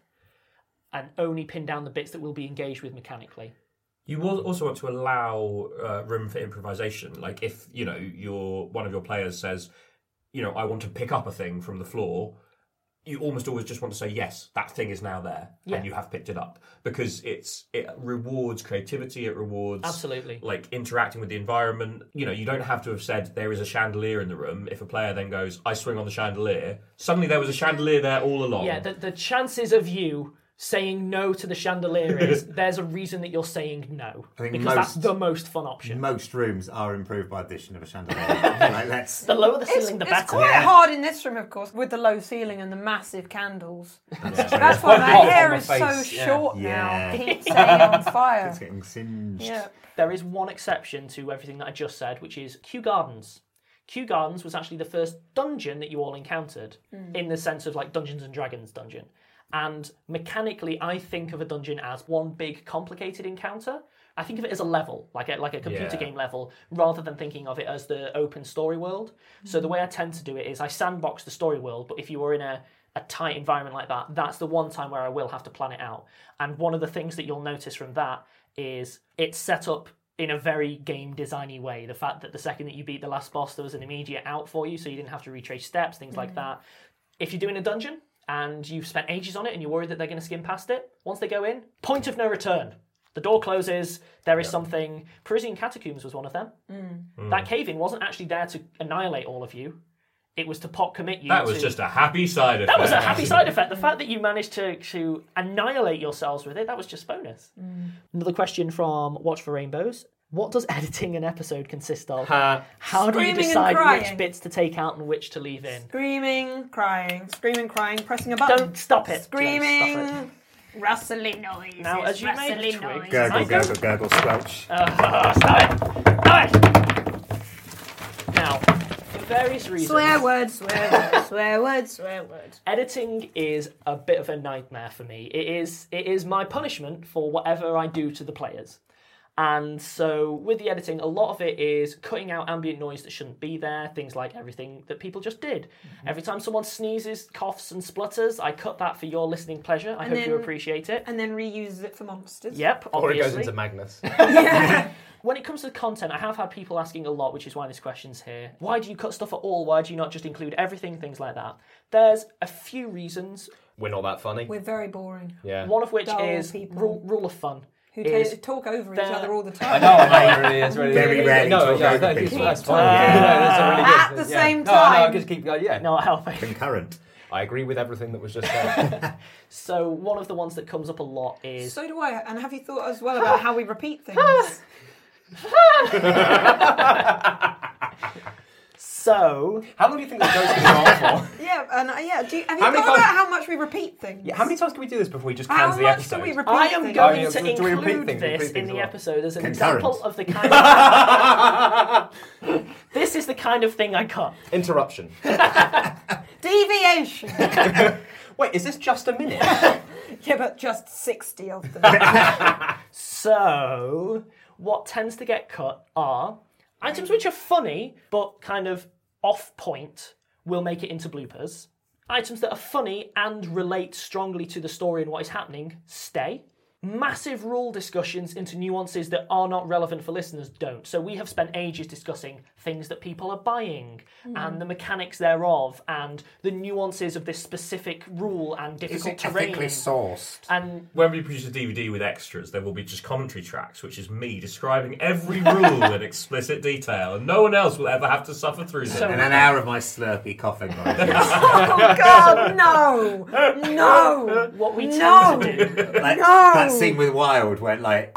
S8: and only pin down the bits that will be engaged with mechanically.
S10: You will also want to allow room for improvisation. Like if, you know, one of your players says, you know, I want to pick up a thing from the floor, you almost always just want to say, yes, that thing is now there, and you have picked it up. Because it rewards creativity, it rewards...
S8: Absolutely.
S10: Like, interacting with the environment. You know, you don't have to have said, there is a chandelier in the room. If a player then goes, I swing on the chandelier, suddenly there was a chandelier there all along.
S8: Yeah, the chances of you saying no to the chandelier is there's a reason that you're saying no.
S9: I think
S8: because that's the most fun option.
S9: Most rooms are improved by addition of a chandelier. Like,
S8: the lower the ceiling, the better.
S12: It's quite hard in this room, of course, with the low ceiling and the massive candles. That's why my hair is so short now. Keeps staying on fire.
S9: It's getting singed.
S12: Yeah.
S8: There is one exception to everything that I just said, which is Kew Gardens. Kew Gardens was actually the first dungeon that you all encountered, in the sense of like Dungeons and Dragons dungeon. And mechanically, I think of a dungeon as one big complicated encounter. I think of it as a level, like a computer game level, rather than thinking of it as the open story world. So the way I tend to do it is I sandbox the story world, but if you were in a tight environment like that, that's the one time where I will have to plan it out. And one of the things that you'll notice from that is it's set up in a very game designy way. The fact that the second that you beat the last boss, there was an immediate out for you, so you didn't have to retrace steps, things like that. If you're doing a dungeon, and you've spent ages on it and you're worried that they're going to skim past it, once they go in, point of no return. The door closes, there is something... Parisian Catacombs was one of them. That cave-in wasn't actually there to annihilate all of you. It was to pot commit you
S10: That was just a happy side effect.
S8: That was a happy side effect. The fact that you managed to annihilate yourselves with it, that was just bonus. Another question from Watch for Rainbows. What does editing an episode consist of? How do you decide which bits to take out and which to leave in?
S12: Screaming, crying, pressing a button.
S8: Don't stop it.
S12: Screaming, rustling noises.
S8: Now, as you may have twigged,
S9: Gurgle, squelch.
S8: Stop it! Now, various reasons.
S12: Swear words, swear words, swear words, swear words.
S8: Editing is a bit of a nightmare for me. It is my punishment for whatever I do to the players. And so with the editing, a lot of it is cutting out ambient noise that shouldn't be there, things like everything that people just did. Mm-hmm. Every time someone sneezes, coughs and splutters, I cut that for your listening pleasure. I hope you appreciate it.
S12: And then reuses it for monsters.
S8: Yep, obviously.
S13: Or it goes into Magnus.
S12: Yeah.
S8: When it comes to content, I have had people asking a lot, which is why this question's here. Why do you cut stuff at all? Why do you not just include everything? Things like that. There's a few reasons.
S13: We're not that funny.
S12: We're very boring.
S13: Yeah.
S8: One of which
S12: Dull
S8: is
S12: people.
S8: rule of fun.
S12: Who talk over each other all the time.
S13: I know, it really is.
S9: Very rarely talk over people.
S13: That's fine. That's a really good,
S12: At the same time.
S13: No, just keep going, yeah.
S8: Not helping.
S9: Concurrent.
S13: I agree with everything that was just said.
S8: So one of the ones that comes up a lot is...
S12: So do I. And have you thought as well about how we repeat things?
S8: So...
S13: How long do you think this goes to go on for?
S12: Yeah, and have you thought about how much we repeat things?
S13: Yeah, how many times can we do this before we just
S12: How
S13: cancel the
S12: much
S13: episode?
S12: do we repeat
S8: I am
S12: things?
S8: going to
S13: do we repeat
S8: include
S13: things?
S8: this in the episode as an
S9: Concurrent.
S8: example of the kind of... This is the kind of thing I cut.
S13: Interruption.
S12: Deviation.
S13: Wait, is this just a minute?
S12: Yeah, but just 60 of them.
S8: So, what tends to get cut are items which are funny, but kind of off-point, will make it into bloopers. Items that are funny and relate strongly to the story and what is happening stay. Massive rule discussions into nuances that are not relevant for listeners don't. So we have spent ages discussing things that people are buying and the mechanics thereof and the nuances of this specific rule and difficult terrain.
S9: Ethically sourced?
S8: And
S10: when we produce a DVD with extras, there will be just commentary tracks, which is me describing every rule in explicit detail, and no one else will ever have to suffer through them.
S9: And an hour of my slurpy coughing noises.
S12: Oh, God, no! No!
S8: What we tend to do...
S9: Like,
S12: No!
S9: that scene with Wild went like...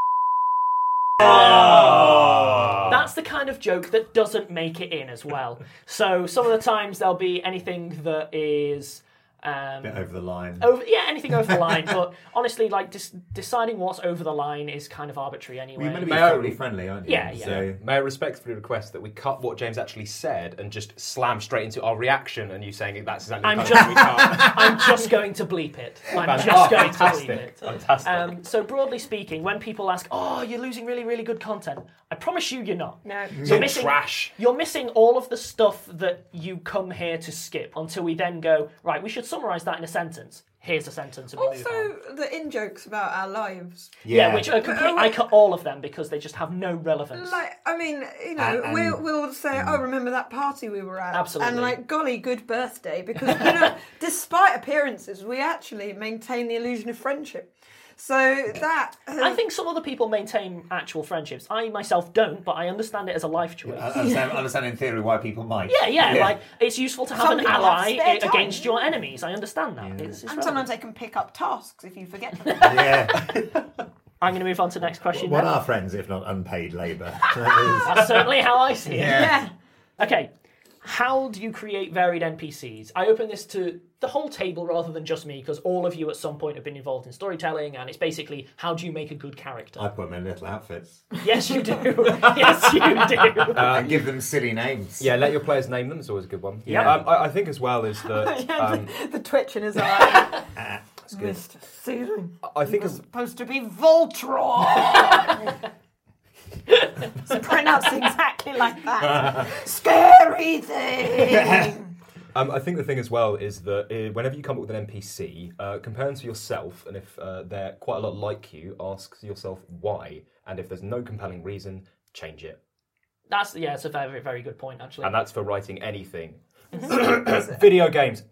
S8: That's the kind of joke that doesn't make it in as well. So some of the times there'll be anything that is...
S9: a bit over the line.
S8: Anything over the line. But honestly, like deciding what's over the line is kind of arbitrary anyway.
S9: Well, you're meant to be family friendly, aren't you?
S8: Yeah.
S9: So...
S13: May I respectfully request that we cut what James actually said and just slam straight into our reaction and you saying that's exactly the kind of thing we cut.
S8: I'm just going to bleep it. I'm just going to bleep it.
S13: Fantastic.
S8: So broadly speaking, when people ask, "Oh, you're losing really, really good content," I promise you're not.
S12: No.
S8: You're missing
S13: trash.
S8: You're missing all of the stuff that you come here to skip until we then go, right, we should summarise that in a sentence. Here's a sentence and we move on.
S12: Also, the in-jokes about our lives.
S8: Yeah, which are complete, I cut all of them because they just have no relevance.
S12: Like, I mean, you know, we'll say, oh, remember that party we were at?
S8: Absolutely.
S12: And like, golly, good birthday. Because, you know, despite appearances, we actually maintain the illusion of friendship. So that...
S8: I think some other people maintain actual friendships. I myself don't, but I understand it as a life choice.
S9: I understand in theory why people might.
S8: Yeah, like, it's useful to have
S12: Some
S8: an
S12: people have
S8: ally
S12: spare time.
S8: against your enemies. I understand that. It's
S12: and sometimes they can pick up tasks if you forget them.
S9: Yeah.
S8: I'm going to move on to the next question
S9: What
S8: then.
S9: are friends if not unpaid labour?
S8: That's certainly how I see it.
S9: Yeah.
S8: Okay, how do you create varied NPCs? I open this to the whole table rather than just me, because all of you at some point have been involved in storytelling, and it's basically, how do you make a good character?
S9: I put them in little outfits.
S8: Yes, you do. Yes, you do.
S9: And give them silly names.
S13: Yeah, let your players name them. It's always a good one.
S8: Yeah.
S13: I think as well is that...
S12: the twitch in his eye.
S9: That's good.
S12: Mr. Sealing.
S13: I think
S12: it's supposed to be Voltron. It's pronounced exactly like that. Scary thing.
S13: I think the thing as well is that whenever you come up with an NPC, compare them to yourself, and if they're quite a lot like you, ask yourself why, and if there's no compelling reason, change it.
S8: It's a very, very good point, actually.
S13: And that's for writing anything. Video games.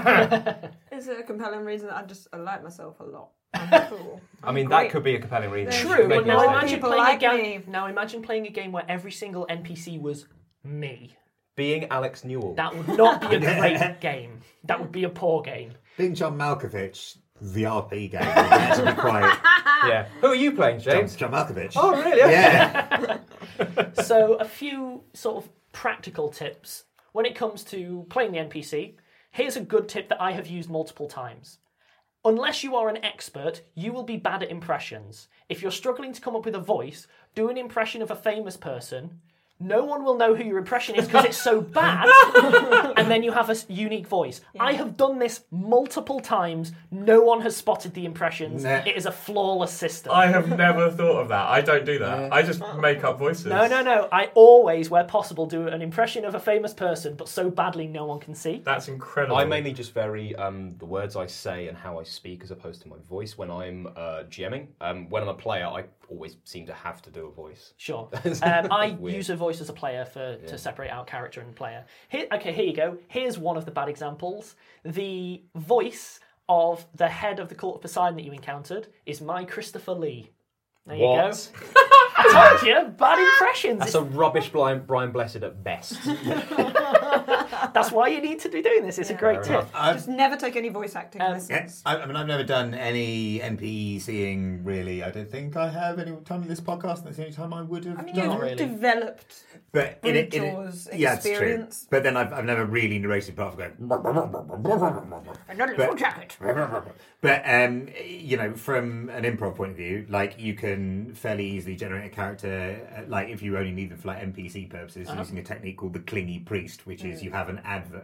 S12: Is it a compelling reason that I like myself a lot? I'm cool.
S13: I mean, that could be a compelling reason.
S8: True, but now imagine
S12: People
S8: playing
S12: like
S8: a
S12: me.
S8: game. Now imagine playing a game where every single NPC was me.
S13: Being Alex Newell.
S8: That would not be a great game. That would be a poor game.
S9: Being John Malkovich, the RP game, would actually be quite...
S13: Yeah. Who are you playing, James?
S9: John Malkovich.
S13: Oh, really?
S9: Yeah.
S8: So a few sort of practical tips when it comes to playing the NPC. Here's a good tip that I have used multiple times. Unless you are an expert, you will be bad at impressions. If you're struggling to come up with a voice, do an impression of a famous person, no one will know who your impression is because it's so bad, and then you have a unique voice. Yeah. I have done this multiple times. No one has spotted the impressions. Nah. It is a flawless system.
S10: I have never thought of that. I don't do that. I just make up voices.
S8: No. I always, where possible, do an impression of a famous person, but so badly no one can see.
S10: That's incredible.
S13: I mainly just vary the words I say and how I speak as opposed to my voice when I'm GMing. When I'm a player, I always seem to have to do a voice.
S8: Sure. I use a voice as a player to separate out character and player. Here you go. Here's one of the bad examples. The voice of the head of the Cult of Poseidon that you encountered is my Christopher Lee. There you go. I told you, bad impressions.
S13: That's a rubbish Brian Blessed at best.
S8: That's why you need to be doing this. It's a great tip.
S12: Just never take any voice acting lessons.
S9: I mean, I've never done any NPCing, really. I don't think I have any time in this podcast. That's the only time I would have done.
S12: You've developed Bridge's experience.
S9: But then I've never really narrated part of going...
S12: Another little jacket.
S9: But, from an improv point of view, like, you can fairly easily generate a character, like, if you only need them for, like, NPC purposes, using a technique called the clingy priest, which is you have an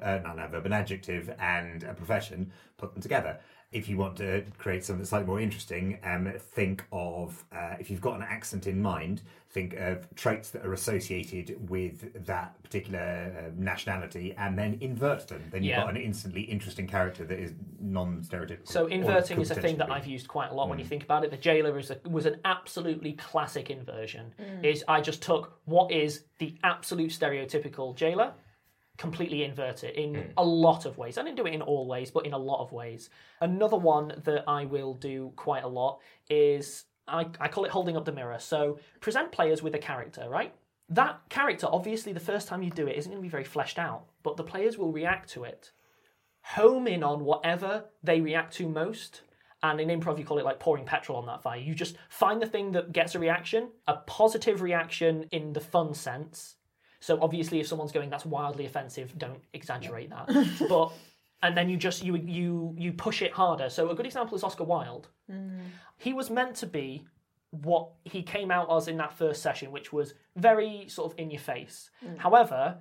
S9: adjective and a profession, put them together. If you want to create something that's slightly more interesting, think of, if you've got an accent in mind, think of traits that are associated with that particular nationality and then invert them. Then you've got an instantly interesting character that is non-stereotypical.
S8: So inverting is a thing that I've used quite a lot when you think about it. The Jailer was an absolutely classic inversion. Is I just took what is the absolute stereotypical Jailer, completely invert it in a lot of ways. I didn't do it in all ways, but in a lot of ways. Another one that I will do quite a lot is, I call it holding up the mirror. So present players with a character, right? That character, obviously, the first time you do it isn't going to be very fleshed out, but the players will react to it. Home in on whatever they react to most. And in improv, you call it like pouring petrol on that fire. You just find the thing that gets a reaction, a positive reaction in the fun sense. So obviously, if someone's going, that's wildly offensive, don't exaggerate that. But and then you just you push it harder. So a good example is Oscar Wilde. He was meant to be what he came out as in that first session, which was very sort of in your face. However,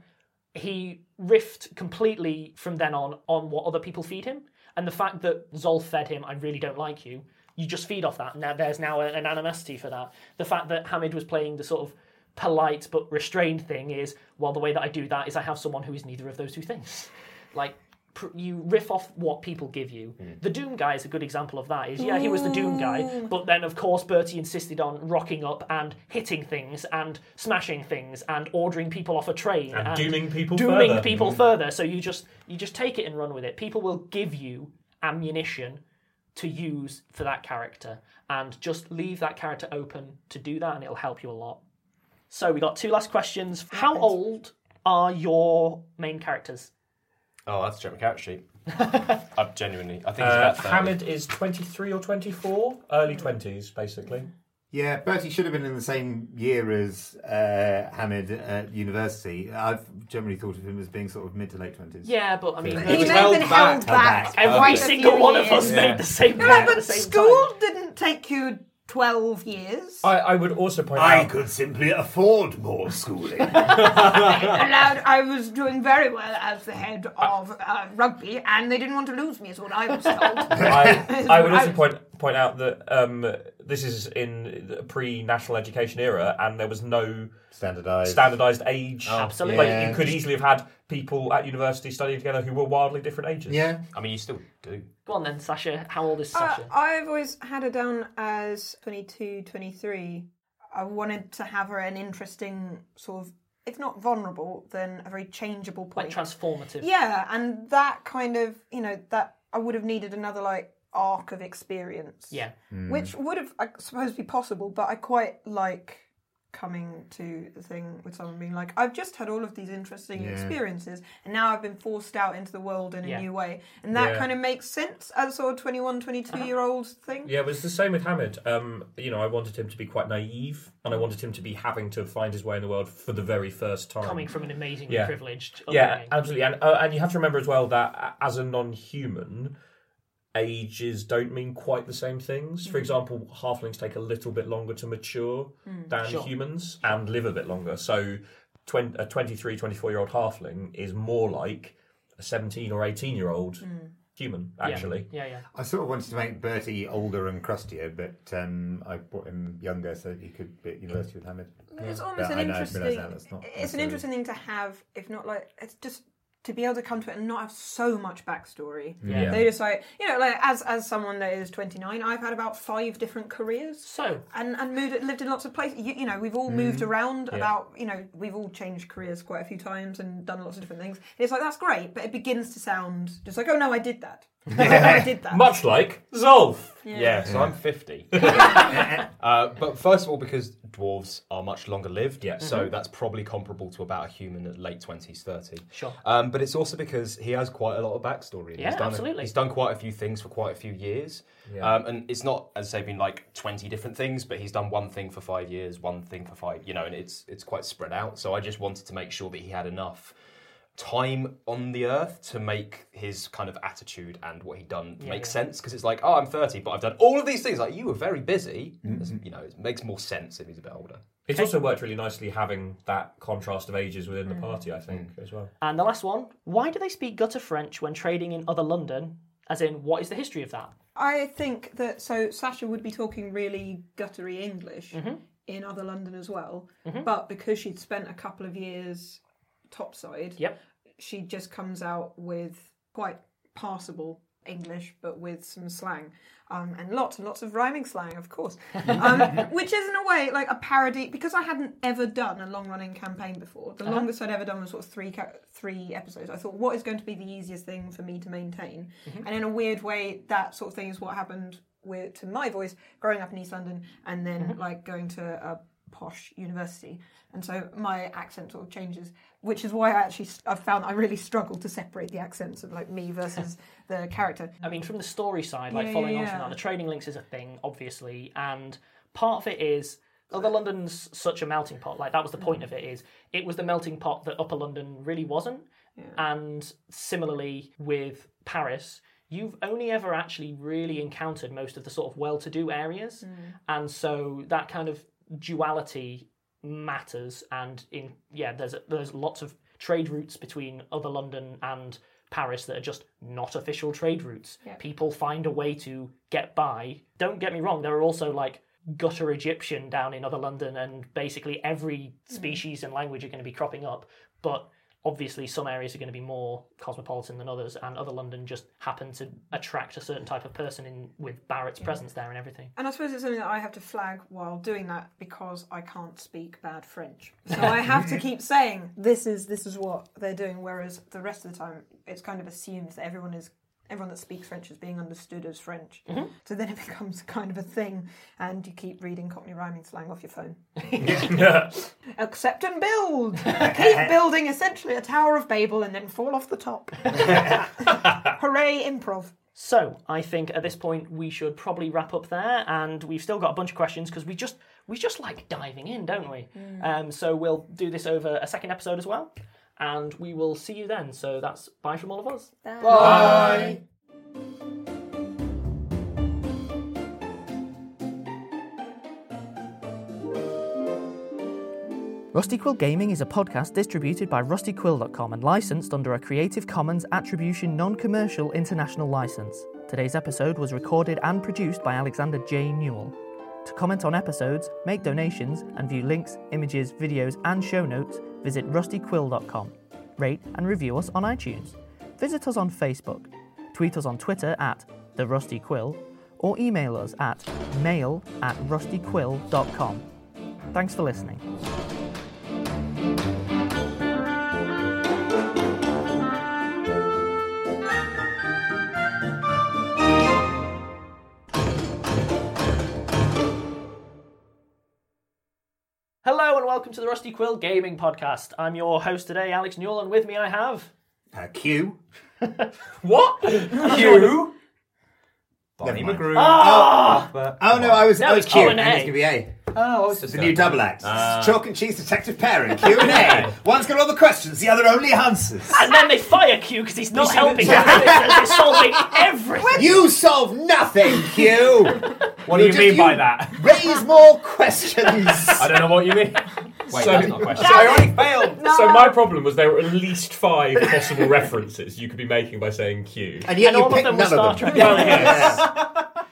S8: he riffed completely from then on what other people feed him, and the fact that Zolf fed him, I really don't like you. You just feed off that. Now there's now an animosity for that. The fact that Hamid was playing the sort of polite but restrained thing is, well, the way that I do that is I have someone who is neither of those two things. Like, you riff off what people give you. The Doom guy is a good example of that. He was the Doom guy, but then, of course, Bertie insisted on rocking up and hitting things and smashing things and ordering people off a train.
S10: And dooming people
S8: further. So you just take it and run with it. People will give you ammunition to use for that character, and just leave that character open to do that, and it'll help you a lot. So we got two last questions. How old are your main characters?
S13: Oh, that's a German character sheet. I think he's about 30.
S10: Hamid is 23 or 24, early 20s, basically.
S9: Yeah, Bertie should have been in the same year as Hamid at university. I've generally thought of him as being sort of mid to late 20s.
S8: Yeah, but I mean...
S12: He may have been held back.
S8: Every single one of us made the same point at the same time.
S12: School didn't take you 12 years.
S10: I would also point out...
S14: I could simply afford more schooling.
S12: I was doing very well as the head of rugby, and they didn't want to lose me, is what I was told.
S10: I would also point out that this is in the pre-national education era, and there was no standardised age.
S8: Oh, absolutely.
S10: Like, you could easily have had people at university studying together who were wildly different ages.
S9: Yeah.
S13: I mean, you still do.
S8: Go on then, Sasha. How old is Sasha?
S12: I've always had her down as 22, 23. I wanted to have her an interesting sort of, if not vulnerable, then a very changeable point.
S8: Like transformative.
S12: Yeah, and that kind of, that I would have needed another, arc of experience.
S8: Yeah.
S12: Which would have, I suppose, be possible, but I quite like coming to the thing with someone being like, I've just had all of these interesting experiences, and now I've been forced out into the world in a new way. And that kind of makes sense as a sort of 21, 22-year-old thing.
S10: Yeah, it was the same with Hamid. I wanted him to be quite naive, and I wanted him to be having to find his way in the world for the very first time.
S8: Coming from an amazingly privileged upbringing.
S10: Yeah, absolutely. And you have to remember as well that as a non-human, ages don't mean quite the same things. For example, halflings take a little bit longer to mature than humans and live a bit longer. So a 23, 24-year-old halfling is more like a 17 or 18-year-old human, actually.
S8: Yeah.
S9: I sort of wanted to make Bertie older and crustier, but I brought him younger so that he could be at university with Hamid.
S12: It's almost an interesting thing to have, if not like, it's just to be able to come to it and not have so much backstory.
S8: Yeah.
S12: They just like, like as someone that is 29, I've had about 5 different careers.
S8: So
S12: and lived in lots of places. We've all moved around we've all changed careers quite a few times and done lots of different things. And it's like, that's great, but it begins to sound just like, oh no, I did that. I did that.
S10: Much like Zolf.
S13: So I'm 50. But first of all, because dwarves are much longer lived, so that's probably comparable to about a human at late 20s, 30.
S8: Sure.
S13: But it's also because he has quite a lot of backstory.
S8: Yeah, absolutely.
S13: He's done quite a few things for quite a few years.
S10: Yeah.
S13: And it's not, as I say, been like 20 different things, but he's done one thing for 5 years, one thing for 5, and it's quite spread out. So I just wanted to make sure that he had enough time on the earth to make his kind of attitude and what he'd done make sense, because it's like, oh, I'm 30, but I've done all of these things. Like, you were very busy. It makes more sense if he's a bit older.
S10: It's also worked really nicely having that contrast of ages within the party, I think, as well.
S8: And the last one, why do they speak gutter French when trading in other London? As in, what is the history of that?
S12: I think that, Sasha would be talking really guttery English in other London as well, but because she'd spent a couple of years topside, she just comes out with quite passable English, but with some slang, and lots of rhyming slang, of course, which is in a way like a parody, because I hadn't ever done a long-running campaign before. The longest I'd ever done was sort of three episodes. I thought, what is going to be the easiest thing for me to maintain? And in a weird way, that sort of thing is what happened to my voice growing up in East London and then like going to a posh university, and so my accent sort of changes, which is why I've found I really struggle to separate the accents of like me versus the character.
S8: I mean, from the story side, following on from that, the trading links is a thing, obviously, and part of it is Other London's such a melting pot. Like, that was the point of it, is it was the melting pot that Upper London really wasn't. And similarly with Paris, you've only ever actually really encountered most of the sort of well-to-do areas, and so that kind of duality matters. And there's lots of trade routes between Other London and Paris that are just not official trade routes. People find a way to get by. Don't get me wrong, there are also like gutter Egyptian down in Other London, and basically every species and language are going to be cropping up, but obviously some areas are going to be more cosmopolitan than others, and Other London just happen to attract a certain type of person in with Barrett's presence there and everything.
S12: And I suppose it's something that I have to flag while doing that, because I can't speak bad French. So I have to keep saying, this is what they're doing, whereas the rest of the time it's kind of assumed that everyone that speaks French is being understood as French. So then it becomes kind of a thing, and you keep reading Cockney rhyming slang off your phone. Accept and build! Keep building essentially a Tower of Babel and then fall off the top. Hooray, improv.
S8: So, I think at this point we should probably wrap up there, and we've still got a bunch of questions because we just like diving in, don't we? So we'll do this over a second episode as well. And we will see you then. So that's bye from all of us.
S12: Bye.
S8: Bye. Rusty Quill Gaming is a podcast distributed by rustyquill.com and licensed under a Creative Commons Attribution Non-Commercial International License. Today's episode was recorded and produced by Alexander J. Newell. To comment on episodes, make donations, and view links, images, videos, and show notes, visit rustyquill.com. Rate and review us on iTunes. Visit us on Facebook. Tweet us on Twitter at @TheRustyQuill, or email us at mail@rustyquill.com. Thanks for listening. Hello and welcome to the Rusty Quill Gaming Podcast. I'm your host today, Alex Newell, and with me I have...
S9: Q.
S10: What?
S9: Q? Bonnie McGrew. Oh no, I was Q, and it's going to be A.
S13: Oh,
S9: it's the new double act. Chalk and cheese detective pairing, Q and A. One's got all the questions, the other only answers.
S8: And then they fire Q because he's not helping them. They're solving everything.
S9: You solve nothing, Q.
S13: What do you mean by that?
S9: Raise more questions.
S13: I don't know what you mean. Wait,
S10: So-
S13: that's not a question.
S10: so-
S13: I already failed.
S10: So my problem was there were at least 5 possible references you could be making by saying Q.
S9: And yet
S8: And
S9: you
S8: all of
S9: picked
S8: them
S9: none
S8: were Star
S9: of them.
S8: Trek.
S10: Well, yes.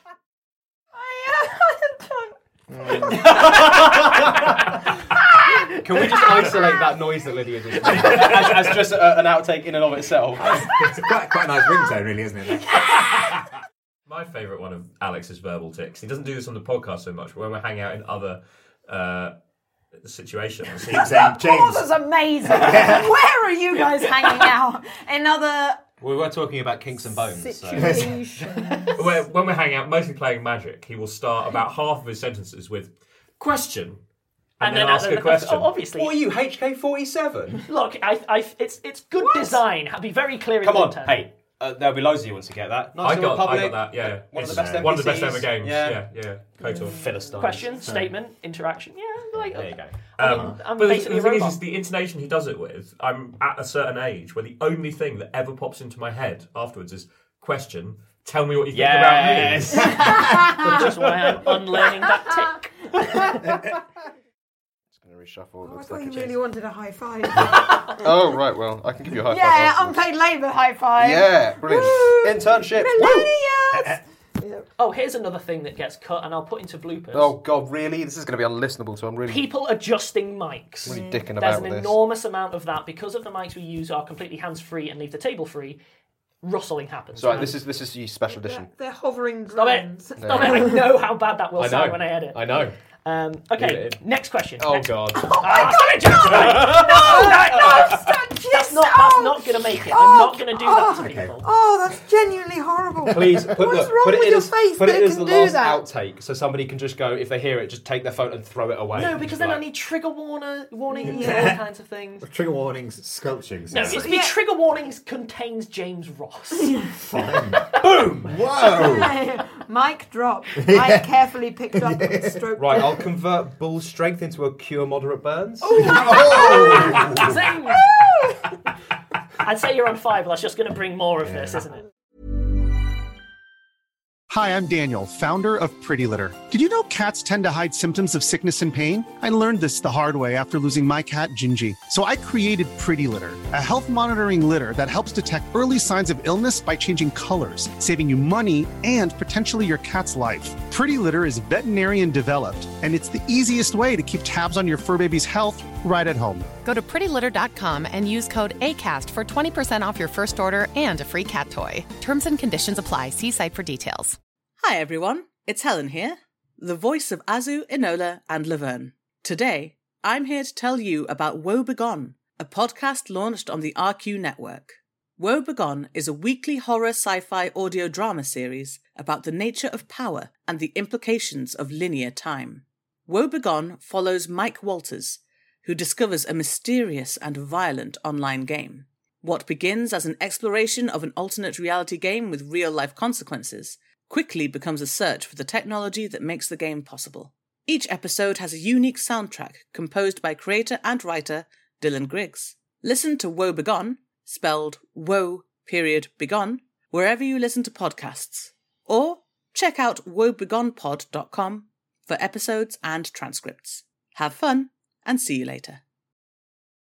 S13: Can we just isolate that noise that Lydia just made as just an outtake in and of itself?
S9: It's quite a nice ringtone, really, isn't it?
S10: My favourite one of Alex's verbal tics. He doesn't do this on the podcast so much, but when we hang out in other situations, he's saying,
S12: Oh, this is amazing. Where are you guys hanging out? Another
S13: We were talking about kinks and bones. So.
S12: situation.
S10: when we hang out, mostly playing Magic, he will start about half of his sentences with question, and then ask a question.
S8: Obviously,
S13: What are you, HK47?
S8: look, it's good design. Be very clear in
S13: Come on,
S8: content.
S13: hey. There'll be loads of you once to get that. Nice
S10: I
S13: Little
S10: got
S13: Republic,
S10: that. Yeah,
S13: One of
S10: It's
S13: the best
S10: one of the best
S13: NPCs.
S10: ever games.
S13: Yeah.
S10: Yeah. Kotor.
S13: Philistines.
S8: Question, statement, interaction. Yeah, like
S13: There you go.
S8: I'm
S10: but
S8: basically
S10: the
S8: a
S10: thing
S8: robot.
S10: is the intonation he does it with. I'm at a certain age where the only thing that ever pops into my head afterwards is question. Tell me what you think
S13: Yes.
S10: about
S8: Which is why I'm unlearning that tick.
S16: Reshuffle.
S12: I
S16: Looks
S12: thought
S16: like
S12: you
S16: it
S12: really
S16: changed.
S12: wanted a high five.
S16: Oh right, well I can give you a high five.
S12: Yeah,
S16: afterwards.
S12: unpaid labour high five.
S16: Yeah, brilliant. Internship. Woo!
S12: Millennials!
S8: Oh, here's another thing that gets cut, and I'll put into bloopers.
S16: Oh god, really? This is going to be unlistenable. So I'm really
S8: People adjusting mics.
S16: really dicking
S8: There's
S16: about
S8: an
S16: with this.
S8: enormous amount of that because of the mics we use are completely hands-free and leave the table free. Rustling happens.
S16: So this is the special edition.
S12: They're hovering
S8: Stop it!
S12: drones.
S8: Stop it! I know how bad that will
S13: I
S8: sound
S13: know.
S8: when I edit.
S13: I know.
S8: Okay,
S13: Leave it in.
S8: next question.
S13: Oh
S8: Next-
S13: god.
S8: That's not going to make it. I'm not going to do that to people.
S12: Oh, that's genuinely horrible.
S13: Please put,
S12: What's
S13: look,
S12: wrong
S13: put it
S12: with
S13: in
S12: your
S13: as,
S12: face
S13: put
S12: that
S13: it
S12: it
S13: as
S12: can
S13: the
S12: do
S13: last
S12: that?
S13: outtake, so somebody can just go if they hear it, just take their phone and throw it away.
S8: No, because then I need trigger warnings and all kinds of things.
S9: Trigger warnings, sculptures.
S8: No, it's be trigger warnings contains James Ross.
S9: Boom! Whoa!
S12: Mic drop. I carefully picked up and stroked.
S13: Right, I'll convert bull strength into a cure moderate burns.
S8: Zing! I'd say you're on 5, but that's just going to bring more of this, isn't it?
S4: Hi, I'm Daniel, founder of Pretty Litter. Did you know cats tend to hide symptoms of sickness and pain? I learned this the hard way after losing my cat, Gingy. So I created Pretty Litter, a health monitoring litter that helps detect early signs of illness by changing colors, saving you money and potentially your cat's life. Pretty Litter is veterinarian developed, and it's the easiest way to keep tabs on your fur baby's health right at home.
S5: Go to prettylitter.com and use code ACAST for 20% off your first order and a free cat toy. Terms and conditions apply. See site for details.
S6: Hi everyone, it's Helen here, the voice of Azu, Enola, and Laverne. Today, I'm here to tell you about Woe Begone, a podcast launched on the RQ network. Woe Begone is a weekly horror sci-fi audio drama series about the nature of power and the implications of linear time. Woe Begone follows Mike Walters, who discovers a mysterious and violent online game. What begins as an exploration of an alternate reality game with real-life consequences quickly becomes a search for the technology that makes the game possible. Each episode has a unique soundtrack composed by creator and writer Dylan Griggs. Listen to Woe Begone, spelled Woe.Begone, wherever you listen to podcasts. Or check out woebegonepod.com for episodes and transcripts. Have fun, and see you later.